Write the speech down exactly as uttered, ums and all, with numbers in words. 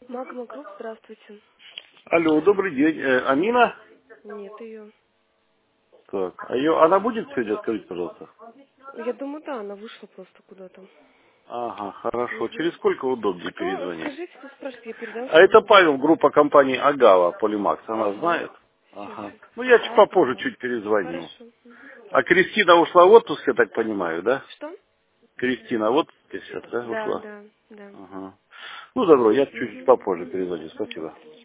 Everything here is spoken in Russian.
Магма Групп, здравствуйте. Алло, добрый день. Э, Амина? Нет ее. Так, а ее, она будет сегодня, скажите, пожалуйста? Я думаю, да, она вышла просто куда-то. Ага, хорошо. Угу. Через сколько удобнее Кто? перезвонить? Скажите, кто спрашивает, я передам А своему это руководителю. Павел, группа компании Агава, Полимакс. Она Ага. знает? Сейчас. Ага. Ну, я чуть попозже Агава. чуть перезвоню. Хорошо. Мгм. А Кристина ушла в отпуск, я так понимаю, да? Что? Кристина в отпуске сейчас, да, Да, ушла? да, да. Ага. Ну, добро, я чуть Угу. попозже Угу. перезвоню. Угу. Спасибо.